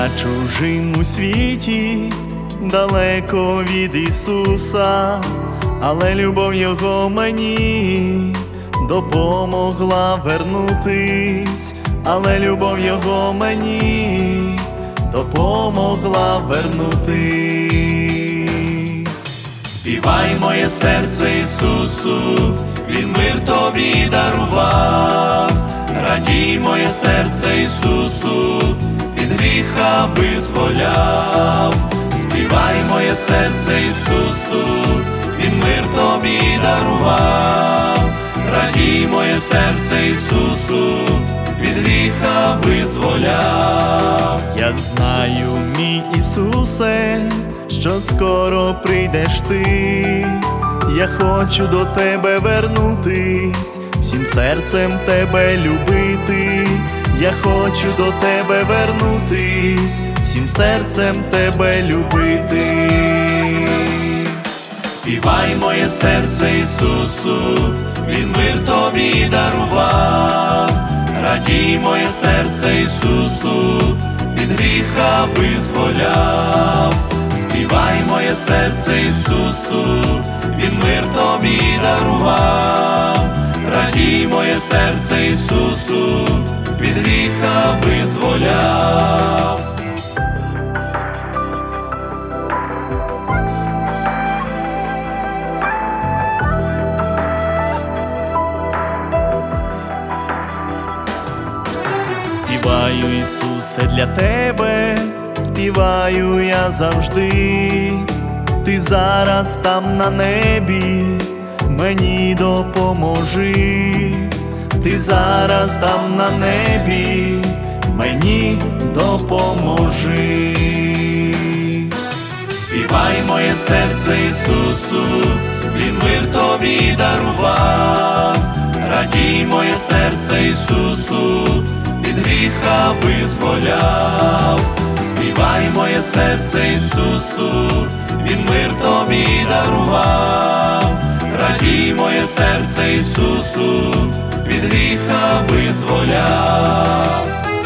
Я чужим у світі, далеко від Ісуса, але любов Його мені допомогла вернутись, але любов Його мені допомогла вернутись. Співай, моє серце Ісусу, Він мир тобі дарував. Радій, моє серце Ісусу, від гріха визволяв. Співай, моє серце Ісусу, Він мир тобі дарував. Радій, моє серце Ісусу, від гріха визволяв. Я знаю, мій Ісусе, що скоро прийдеш ти. Я хочу до тебе вернутись, всім серцем тебе любити. Я хочу до тебе вернутись, всім серцем тебе любити. Співай, моє серце Ісусу, Він мир тобі дарував. Радій, моє серце Ісусу, від гріха визволяв. Співай, моє серце Ісусу, Він мир тобі дарував. Радій, моє серце Ісусу, від гріха визволяв. Співаю, Ісусе, для тебе, співаю я завжди. Ти зараз там на небі, мені допоможи. Ти зараз там на небі, мені допоможи. Співай, моє серце Ісусу, Він мир тобі дарував. Радій, моє серце Ісусу, від гріха визволяв. Співай, моє серце Ісусу, Він мир тобі дарував. Радій, моє серце Ісусу, від гріха визволяв.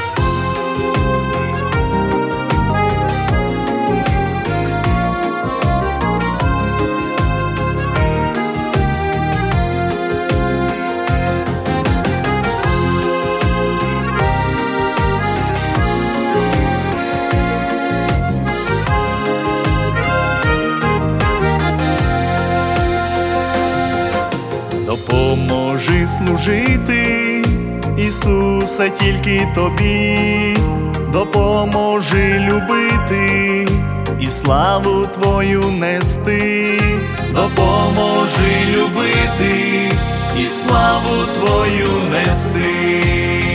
Допоможи служити, Ісусе, тільки тобі. Допоможи любити і славу Твою нести. Допоможи любити і славу Твою нести.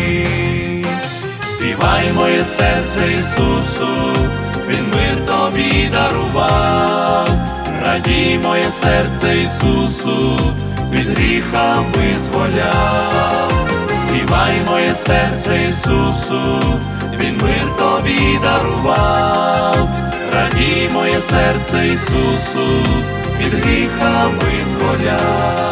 Співай, моє серце Ісусу, Він мир тобі дарував. Радій, моє серце Ісусу, від гріха визволяв. Співай, моє серце Ісусу, Він мир тобі дарував. Радій, моє серце Ісусу, від гріха визволяв.